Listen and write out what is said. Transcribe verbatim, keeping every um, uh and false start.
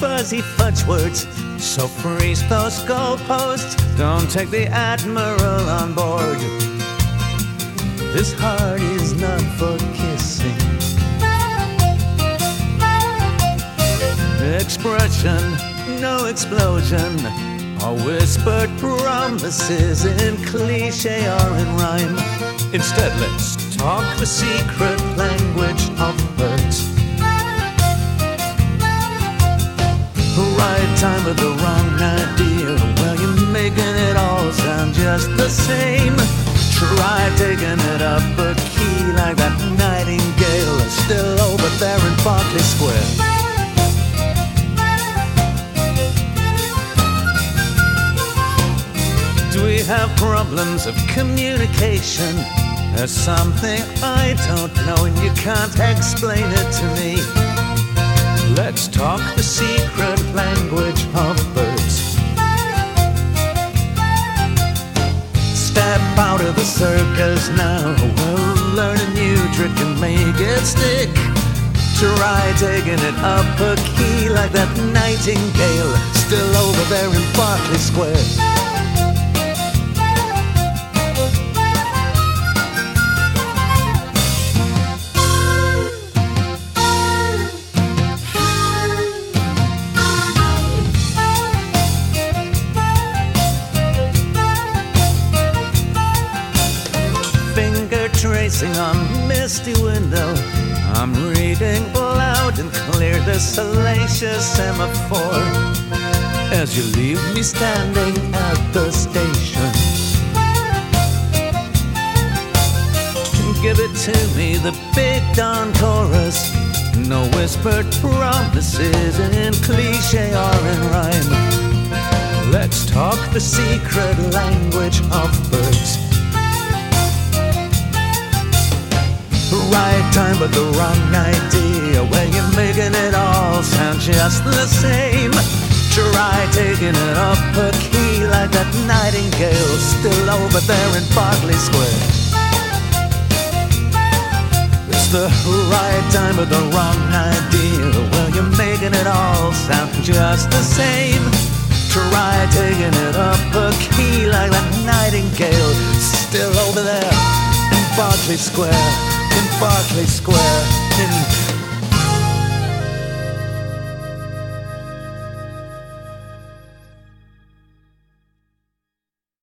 fuzzy fudge words. So freeze those goalposts, don't take the Admiral on board. This heart is not for kissing. Expression, no explosion, or whispered promises in cliche or in rhyme. Instead, let's talk the secret language of birds. Right time with the wrong idea. Well, you're making it all sound just the same. Try taking it up a key like that nightingale still over there in Berkeley Square. Do we have problems of communication? There's something I don't know and you can't explain it to me. Let's talk the secret language of birds. Step out of the circus now. We'll learn a new trick and make it stick. Try taking it up a key like that nightingale still over there in Berkeley Square. Tracing on misty window, I'm reading loud and clear the salacious semaphore as you leave me standing at the station. Give it to me, the big dawn chorus, no whispered promises in cliche or in rhyme. Let's talk the secret language of birds. Right time but the wrong idea. Well, you're making it all sound just the same. Try taking it up a key like that nightingale still over there in Berkeley Square. It's the right time but the wrong idea. Well, you're making it all sound just the same. Try taking it up a key like that nightingale still over there in Berkeley Square. In Berkeley Square, in